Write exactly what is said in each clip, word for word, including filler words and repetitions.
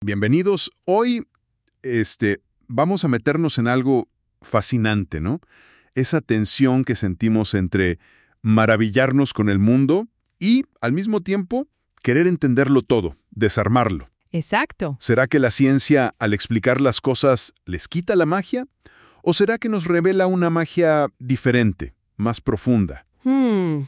Bienvenidos. Hoy, este, vamos a meternos en algo fascinante, ¿no? Esa tensión que sentimos entre maravillarnos con el mundo y, al mismo tiempo, querer entenderlo todo, desarmarlo. Exacto. ¿Será que la ciencia, al explicar las cosas, les quita la magia? ¿O será que nos revela una magia diferente, más profunda? Hmm.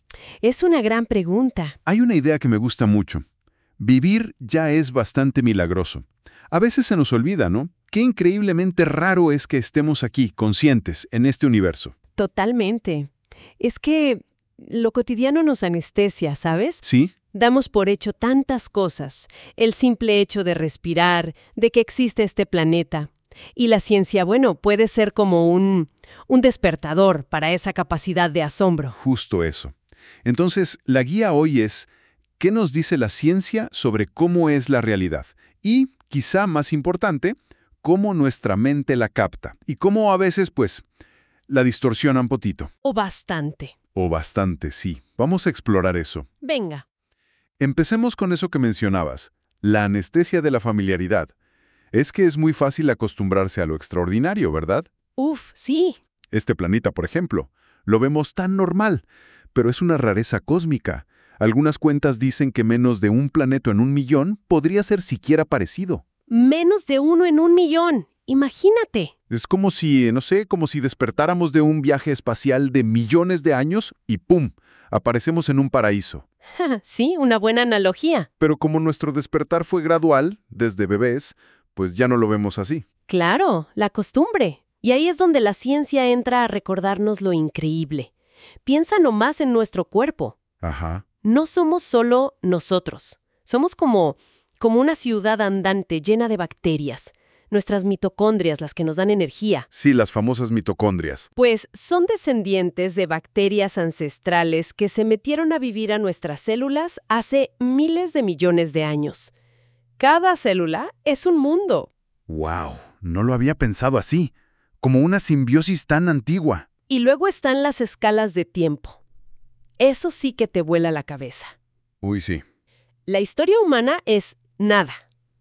Es una gran pregunta. Hay una idea que me gusta mucho. Vivir ya es bastante milagroso. A veces se nos olvida, ¿no? Qué increíblemente raro es que estemos aquí, conscientes, en este universo. Totalmente. Es que lo cotidiano nos anestesia, ¿sabes? ¿Sí? Damos por hecho tantas cosas. El simple hecho de respirar, de que existe este planeta. Y la ciencia, bueno, puede ser como un, un despertador para esa capacidad de asombro. Justo eso. Entonces, la guía hoy es ¿qué nos dice la ciencia sobre cómo es la realidad? Y, quizá más importante, cómo nuestra mente la capta. Y cómo a veces, pues, la distorsiona un poquito. O bastante. O bastante, sí. Vamos a explorar eso. Venga. Empecemos con eso que mencionabas, la anestesia de la familiaridad. Es que es muy fácil acostumbrarse a lo extraordinario, ¿verdad? Uf, sí. Este planeta, por ejemplo, lo vemos tan normal, pero es una rareza cósmica. Algunas cuentas dicen que menos de un planeta en un millón podría ser siquiera parecido. Menos de uno en un millón. Imagínate. Es como si, no sé, como si despertáramos de un viaje espacial de millones de años y ¡pum!, aparecemos en un paraíso. Sí, una buena analogía. Pero como nuestro despertar fue gradual, desde bebés, pues ya no lo vemos así. Claro, la costumbre. Y ahí es donde la ciencia entra a recordarnos lo increíble. Piensa nomás en nuestro cuerpo. Ajá. No somos solo nosotros. Somos como, como una ciudad andante llena de bacterias. Nuestras mitocondrias, las que nos dan energía. Sí, las famosas mitocondrias. Pues son descendientes de bacterias ancestrales que se metieron a vivir a nuestras células hace miles de millones de años. Cada célula es un mundo. ¡Wow! No lo había pensado así. Como una simbiosis tan antigua. Y luego están las escalas de tiempo. Eso sí que te vuela la cabeza. Uy, sí. La historia humana es nada.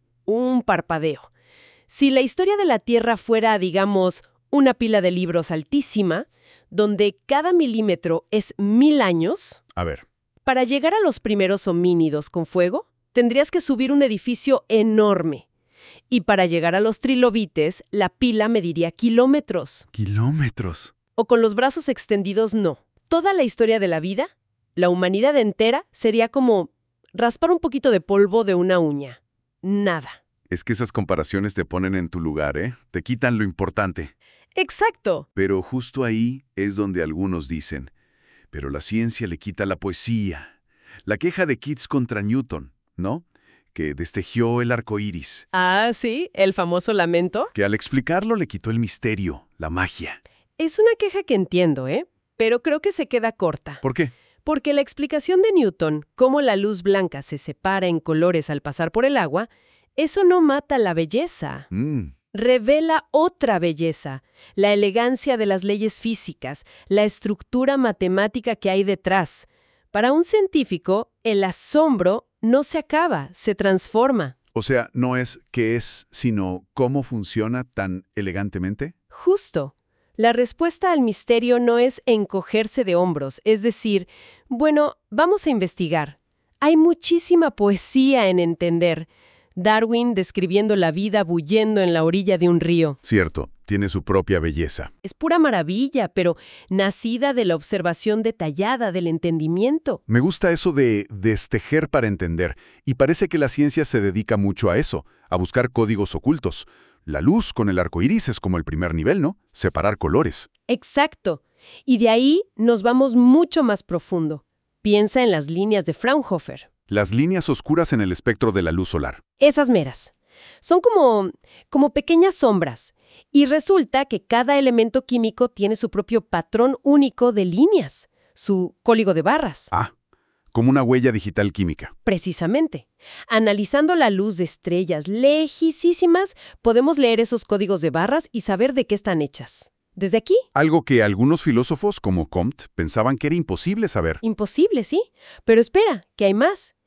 Un parpadeo. Si la historia de la Tierra fuera, digamos, una pila de libros altísima, donde cada milímetro es mil años, A ver. para llegar a los primeros homínidos con fuego, tendrías que subir un edificio enorme. Y para llegar a los trilobites, la pila mediría kilómetros. Kilómetros. O con los brazos extendidos, no. Toda la historia de la vida, la humanidad entera, sería como raspar un poquito de polvo de una uña. Nada. Es que esas comparaciones te ponen en tu lugar, ¿eh? Te quitan lo importante. ¡Exacto! Pero justo ahí es donde algunos dicen, pero la ciencia le quita la poesía. La queja de Keats contra Newton, ¿no? Que destejió el arco iris. Ah, sí, el famoso lamento. Que al explicarlo le quitó el misterio, la magia. Es una queja que entiendo, ¿eh? Pero creo que se queda corta. ¿Por qué? Porque la explicación de Newton, cómo la luz blanca se separa en colores al pasar por el agua, eso no mata la belleza. Mm. Revela otra belleza, la elegancia de las leyes físicas, la estructura matemática que hay detrás. Para un científico, el asombro no se acaba, se transforma. O sea, no es qué es, sino cómo funciona tan elegantemente. Justo. La respuesta al misterio no es encogerse de hombros, es decir, bueno, vamos a investigar. Hay muchísima poesía en entender. Darwin describiendo la vida bullendo en la orilla de un río. Cierto, tiene su propia belleza. Es pura maravilla, pero nacida de la observación detallada del entendimiento. Me gusta eso de destejer para entender, y parece que la ciencia se dedica mucho a eso, a buscar códigos ocultos. La luz con el arco iris es como el primer nivel, ¿no? Separar colores. Exacto. Y de ahí nos vamos mucho más profundo. Piensa en las líneas de Fraunhofer. Las líneas oscuras en el espectro de la luz solar. Esas meras. Son como, como pequeñas sombras. Y resulta que cada elemento químico tiene su propio patrón único de líneas, su código de barras. Ah, como una huella digital química. Precisamente. Analizando la luz de estrellas lejísimas, podemos leer esos códigos de barras y saber de qué están hechas. ¿Desde aquí? Algo que algunos filósofos, como Comte, pensaban que era imposible saber. Imposible, sí. Pero espera, que hay más.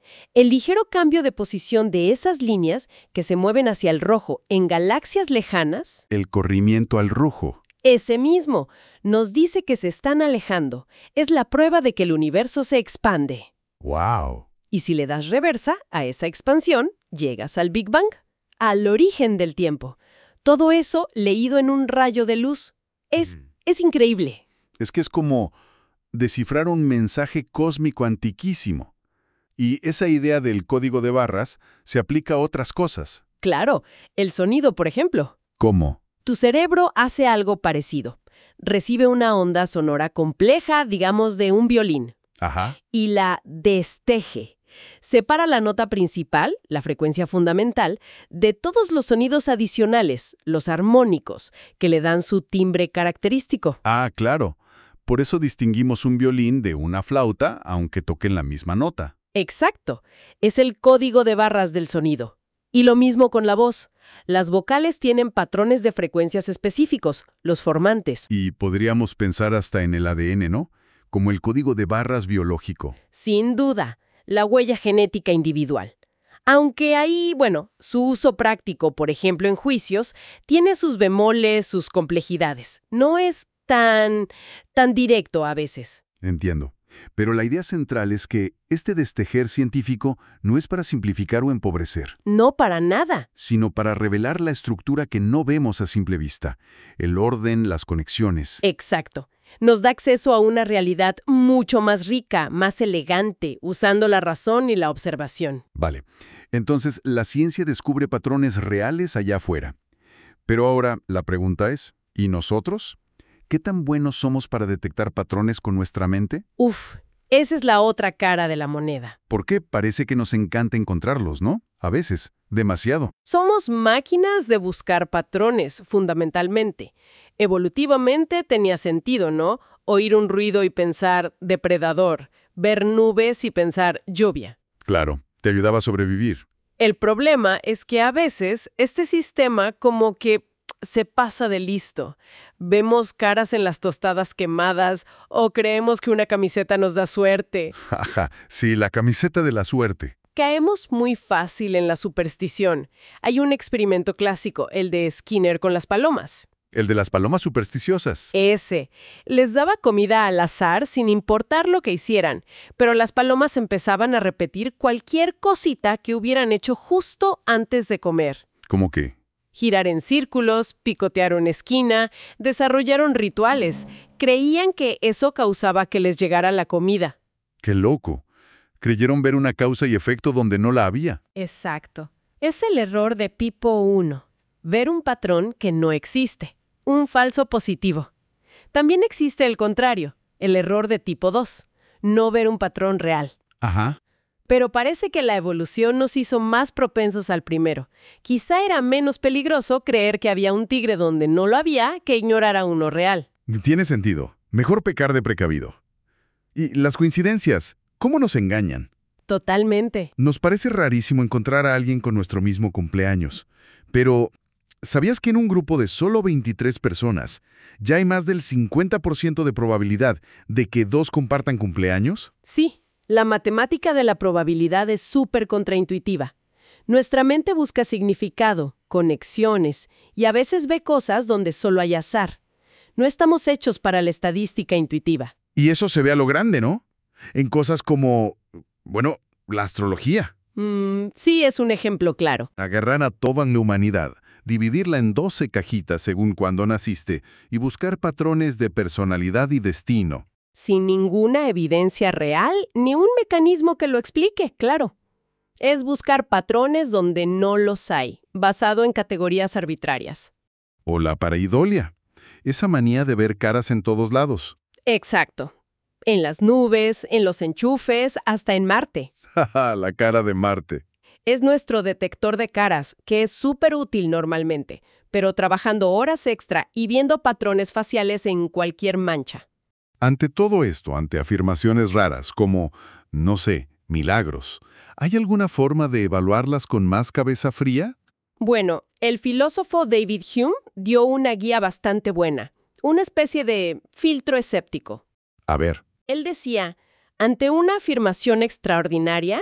El ligero cambio de posición de esas líneas que se mueven hacia el rojo en galaxias lejanas, El corrimiento al rojo. ese mismo, nos dice que se están alejando. Es la prueba de que el universo se expande. ¡Wow! Y si le das reversa a esa expansión, llegas al Big Bang, al origen del tiempo. Todo eso leído en un rayo de luz. Es, es increíble. Es que es como descifrar un mensaje cósmico antiquísimo. Y esa idea del código de barras se aplica a otras cosas. Claro, el sonido, por ejemplo. ¿Cómo? Tu cerebro hace algo parecido. Recibe una onda sonora compleja, digamos, de un violín, Ajá. y la desteje. Separa la nota principal, la frecuencia fundamental, de todos los sonidos adicionales, los armónicos, que le dan su timbre característico. Ah, claro. Por eso distinguimos un violín de una flauta, aunque toquen la misma nota. Exacto. Es el código de barras del sonido. Y lo mismo con la voz. Las vocales tienen patrones de frecuencias específicos, los formantes. Y podríamos pensar hasta en el A D N, ¿no? Como el código de barras biológico. Sin duda, la huella genética individual. Aunque ahí, bueno, su uso práctico, por ejemplo en juicios, tiene sus bemoles, sus complejidades. No es tan, tan directo a veces. Entiendo. Pero la idea central es que este destejer científico no es para simplificar o empobrecer, No para nada. sino para revelar la estructura que no vemos a simple vista, el orden, las conexiones. Exacto. Nos da acceso a una realidad mucho más rica, más elegante, usando la razón y la observación. Vale. Entonces, la ciencia descubre patrones reales allá afuera. Pero ahora, la pregunta es, ¿y nosotros? ¿Qué tan buenos somos para detectar patrones con nuestra mente? Uf, esa es la otra cara de la moneda. Porque parece que nos encanta encontrarlos, ¿no? A veces, demasiado. Somos máquinas de buscar patrones, fundamentalmente. Evolutivamente tenía sentido, ¿no? Oír un ruido y pensar depredador, ver nubes y pensar lluvia. Claro, te ayudaba a sobrevivir. El problema es que a veces este sistema como que se pasa de listo. Vemos caras en las tostadas quemadas o creemos que una camiseta nos da suerte. Jaja, sí, la camiseta de la suerte. Caemos muy fácil en la superstición. Hay un experimento clásico, el de Skinner con las palomas. El de las palomas supersticiosas. Ese. Les daba comida al azar sin importar lo que hicieran, pero las palomas empezaban a repetir cualquier cosita que hubieran hecho justo antes de comer. ¿Cómo qué? Girar en círculos, picotear una esquina, desarrollaron rituales. Creían que eso causaba que les llegara la comida. ¡Qué loco! Creyeron ver una causa y efecto donde no la había. Exacto. Es el error de Pipo uno. Ver un patrón que no existe. Un falso positivo. También existe el contrario, el error de tipo dos. No ver un patrón real. Ajá. Pero parece que la evolución nos hizo más propensos al primero. Quizá era menos peligroso creer que había un tigre donde no lo había que ignorar a uno real. Tiene sentido. Mejor pecar de precavido. Y las coincidencias, ¿cómo nos engañan? Totalmente. Nos parece rarísimo encontrar a alguien con nuestro mismo cumpleaños. Pero, ¿sabías que en un grupo de solo veintitrés personas ya hay más del cincuenta por ciento de probabilidad de que dos compartan cumpleaños? Sí, la matemática de la probabilidad es súper contraintuitiva. Nuestra mente busca significado, conexiones, y a veces ve cosas donde solo hay azar. No estamos hechos para la estadística intuitiva. Y eso se ve a lo grande, ¿no? En cosas como, bueno, la astrología. Mm, sí, es un ejemplo claro. Agarrar a toda la humanidad, dividirla en doce cajitas según cuándo naciste y buscar patrones de personalidad y destino. Sin ninguna evidencia real ni un mecanismo que lo explique, claro. Es buscar patrones donde no los hay, basado en categorías arbitrarias. O la pareidolia, esa manía de ver caras en todos lados. Exacto. En las nubes, en los enchufes, hasta en Marte. Jaja, la cara de Marte. Es nuestro detector de caras, que es súper útil normalmente, pero trabajando horas extra y viendo patrones faciales en cualquier mancha. Ante todo esto, ante afirmaciones raras como, no sé, milagros, ¿hay alguna forma de evaluarlas con más cabeza fría? Bueno, el filósofo David Hume dio una guía bastante buena, una especie de filtro escéptico. A ver. Él decía, ante una afirmación extraordinaria,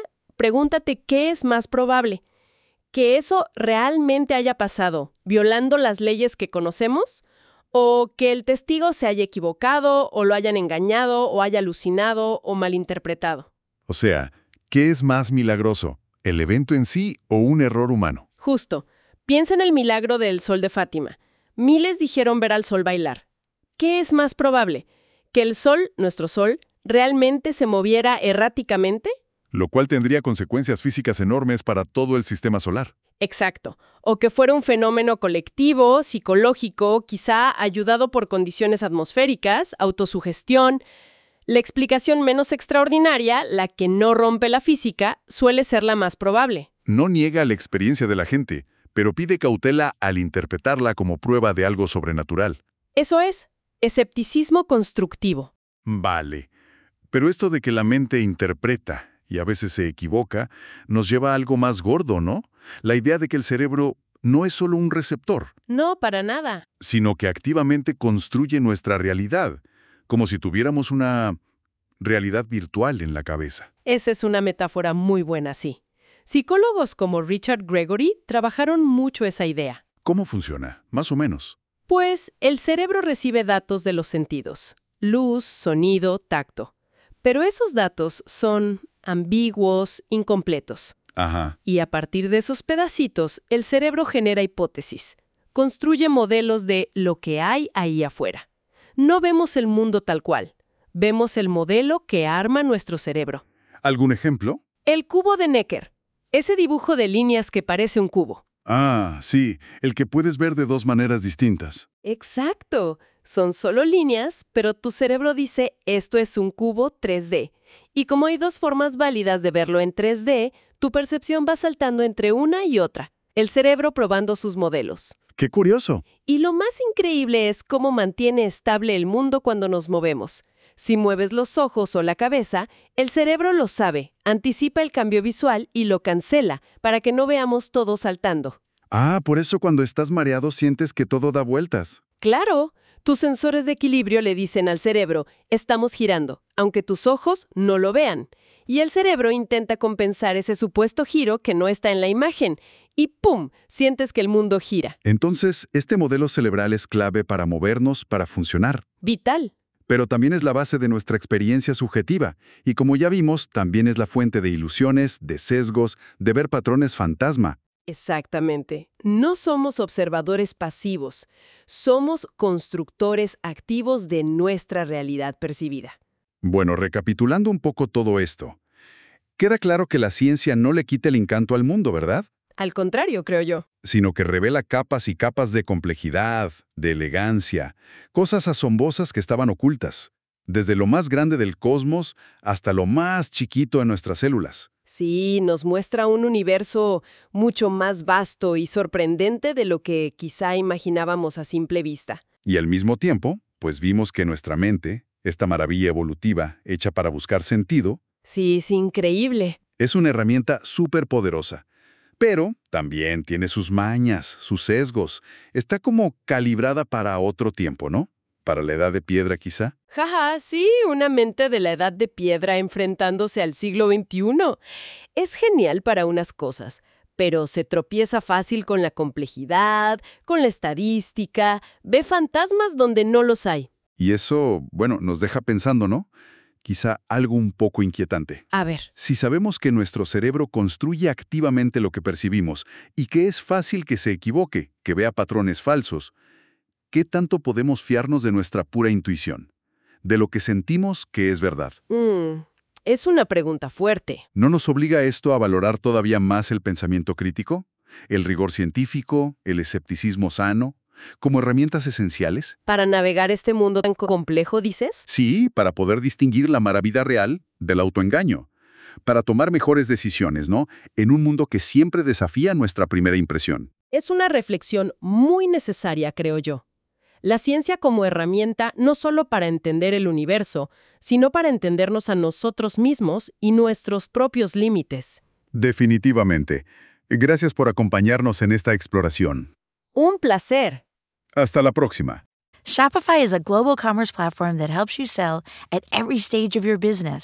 pregúntate qué es más probable. ¿Que eso realmente haya pasado, violando las leyes que conocemos? ¿O que el testigo se haya equivocado, o lo hayan engañado, o haya alucinado, o malinterpretado? O sea, ¿qué es más milagroso? ¿El evento en sí o un error humano? Justo. Piensa en el milagro del sol de Fátima. Miles dijeron ver al sol bailar. ¿Qué es más probable? ¿Que el sol, nuestro sol, realmente se moviera erráticamente? Lo cual tendría consecuencias físicas enormes para todo el sistema solar. Exacto. O que fuera un fenómeno colectivo, psicológico, quizá ayudado por condiciones atmosféricas, autosugestión. La explicación menos extraordinaria, la que no rompe la física, suele ser la más probable. No niega la experiencia de la gente, pero pide cautela al interpretarla como prueba de algo sobrenatural. Eso es, escepticismo constructivo. Vale. Pero esto de que la mente interpreta y a veces se equivoca, nos lleva a algo más gordo, ¿no? La idea de que el cerebro no es solo un receptor. No, para nada. Sino que activamente construye nuestra realidad, como si tuviéramos una realidad virtual en la cabeza. Esa es una metáfora muy buena, sí. Psicólogos como Richard Gregory trabajaron mucho esa idea. ¿Cómo funciona? Más o menos. Pues el cerebro recibe datos de los sentidos: luz, sonido, tacto. Pero esos datos son ambiguos, incompletos. Ajá. Y a partir de esos pedacitos, el cerebro genera hipótesis. Construye modelos de lo que hay ahí afuera. No vemos el mundo tal cual. Vemos el modelo que arma nuestro cerebro. ¿Algún ejemplo? El cubo de Necker. Ese dibujo de líneas que parece un cubo. Ah, sí, el que puedes ver de dos maneras distintas. Exacto. Son solo líneas, pero tu cerebro dice, esto es un cubo tres D. Y como hay dos formas válidas de verlo en tres D, tu percepción va saltando entre una y otra. El cerebro probando sus modelos. ¡Qué curioso! Y lo más increíble es cómo mantiene estable el mundo cuando nos movemos. Si mueves los ojos o la cabeza, el cerebro lo sabe, anticipa el cambio visual y lo cancela para que no veamos todo saltando. Ah, por eso cuando estás mareado sientes que todo da vueltas. ¡Claro! Tus sensores de equilibrio le dicen al cerebro, estamos girando, aunque tus ojos no lo vean. Y el cerebro intenta compensar ese supuesto giro que no está en la imagen. Y ¡pum!, sientes que el mundo gira. Entonces, este modelo cerebral es clave para movernos, para funcionar. Vital. Pero también es la base de nuestra experiencia subjetiva. Y como ya vimos, también es la fuente de ilusiones, de sesgos, de ver patrones fantasma. Exactamente. No somos observadores pasivos. Somos constructores activos de nuestra realidad percibida. Bueno, recapitulando un poco todo esto, queda claro que la ciencia no le quita el encanto al mundo, ¿verdad? Al contrario, creo yo. Sino que revela capas y capas de complejidad, de elegancia, cosas asombrosas que estaban ocultas, desde lo más grande del cosmos hasta lo más chiquito de nuestras células. Sí, nos muestra un universo mucho más vasto y sorprendente de lo que quizá imaginábamos a simple vista. Y al mismo tiempo, pues vimos que nuestra mente, esta maravilla evolutiva hecha para buscar sentido, sí, es increíble. Es una herramienta súper poderosa. Pero también tiene sus mañas, sus sesgos. Está como calibrada para otro tiempo, ¿no? Para la edad de piedra, quizá. Jaja, sí, una mente de la edad de piedra enfrentándose al siglo veintiuno. Es genial para unas cosas, pero se tropieza fácil con la complejidad, con la estadística, ve fantasmas donde no los hay. Y eso, bueno, nos deja pensando, ¿no? Quizá algo un poco inquietante. A ver. Si sabemos que nuestro cerebro construye activamente lo que percibimos y que es fácil que se equivoque, que vea patrones falsos, ¿qué tanto podemos fiarnos de nuestra pura intuición? De lo que sentimos que es verdad. Mm, es una pregunta fuerte. ¿No nos obliga esto a valorar todavía más el pensamiento crítico? ¿El rigor científico? ¿El escepticismo sano? ¿Como herramientas esenciales? ¿Para navegar este mundo tan complejo, dices? Sí, para poder distinguir la maravilla real del autoengaño. Para tomar mejores decisiones, ¿no? En un mundo que siempre desafía nuestra primera impresión. Es una reflexión muy necesaria, creo yo. La ciencia como herramienta no solo para entender el universo, sino para entendernos a nosotros mismos y nuestros propios límites. Definitivamente. Gracias por acompañarnos en esta exploración. Un placer. Hasta la próxima. Shopify is a global commerce platform that helps you sell at every stage of your business.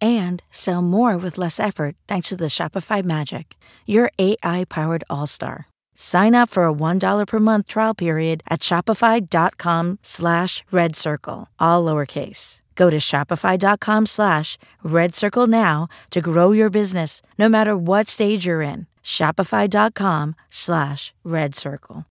and sell more with less effort thanks to the Shopify magic, your A I-powered all-star. Sign up for a one dollar per month trial period at shopify.com slash red circle, all lowercase. Go to shopify.com slash red circle now to grow your business, no matter what stage you're in. Shopify.com slash red circle.